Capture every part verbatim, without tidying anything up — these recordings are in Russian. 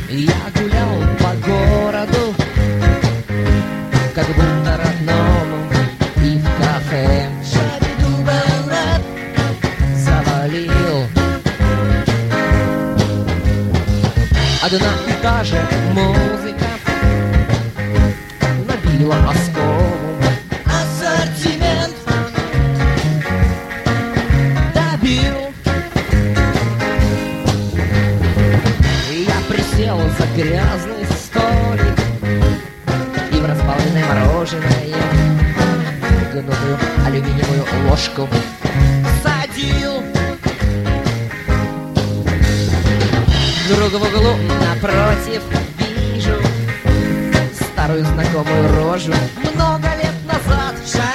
Я гулял по городу, как будто родному, и в кафе завалил. Одна и та же музыка набила осколом. Ассортимент добил. Я присел за грязный столик и в разбавленное мороженое гнутую алюминиевую ложку садил. Друг в углу напротив вижу старую знакомую рожу. Много лет назад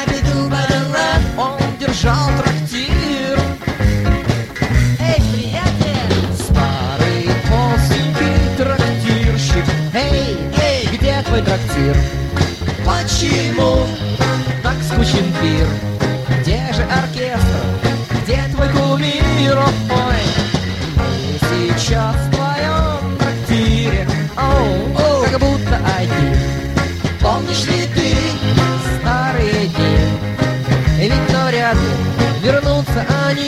он держал трактир. Эй, приятель! Старый толстенький трактирщик. Эй, эй, где твой трактир? Почему так скучен пир? Где же оркестр? Где твой кумир? Ой, мы сейчас в твоем трактире. Оу, оу, как будто одни. Помнишь ли ты старые дни? Ведь навряд ли вернутся они.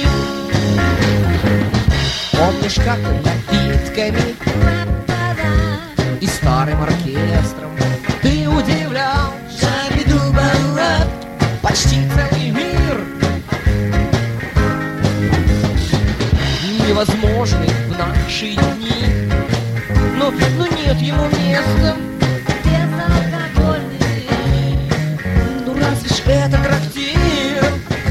Помнишь, как напитками и старым оркестром ты удивлял почти целый мир, невозможный в наши дни. Но, но нет ему места. Безалкогольный. Ну разве ж это трактир?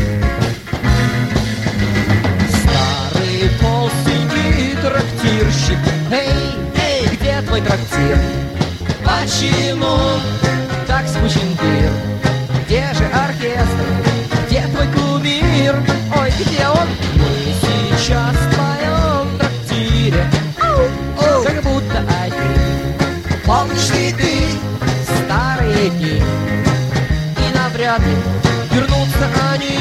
Старый толстенький трактирщик. Эй, эй, где твой трактир? Почему так скучен пир? Где же оркестр? Где твой кумир? Ой, где он? Мы сейчас в твоем трактире. Оу, оу, как будто одни. Помнишь ли ты старые дни? И навряд ли вернутся они.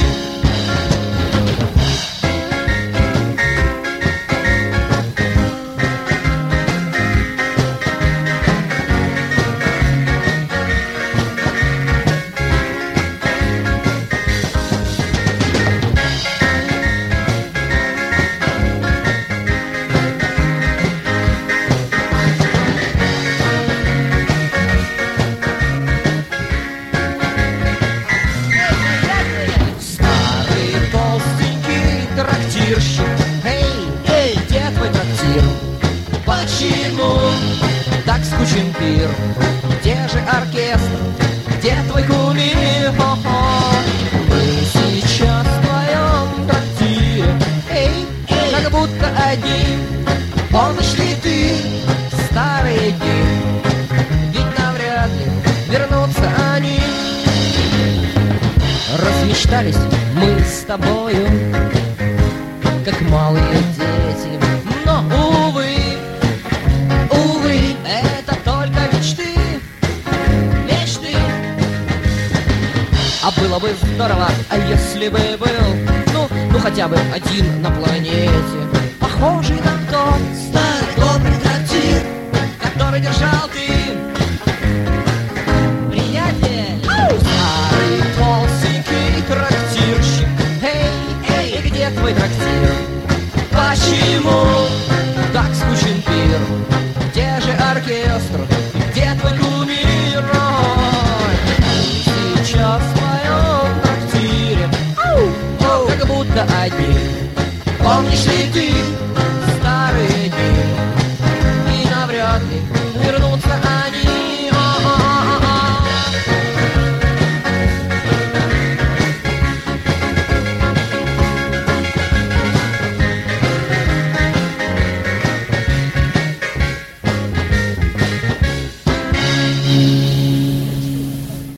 Эй, эй, где твой трактир? Почему так скучен пир? Где же оркестр? Где твой кумир? Хо-хо. Мы сейчас в твоем трактире. Эй, эй, как будто одни. Помнишь ли ты старые дни? Ведь навряд ли вернутся они. Размечтались мы с тобою, как малые дети, но, увы, увы, это только мечты, мечты. А было бы здорово, а если бы был, ну, ну хотя бы один на планете, похожий на тот старый добрый трактир, который держал ты, приятель. Старый толстенький трактирщик. Эй, эй, где твой трактир? Почему так скучен пир? Где же оркестр? Где твой кумир? Ой, сейчас в твоем трактире. Оу, оу, как будто одни. Помнишь ли ты старые дни? И навряд ли вернутся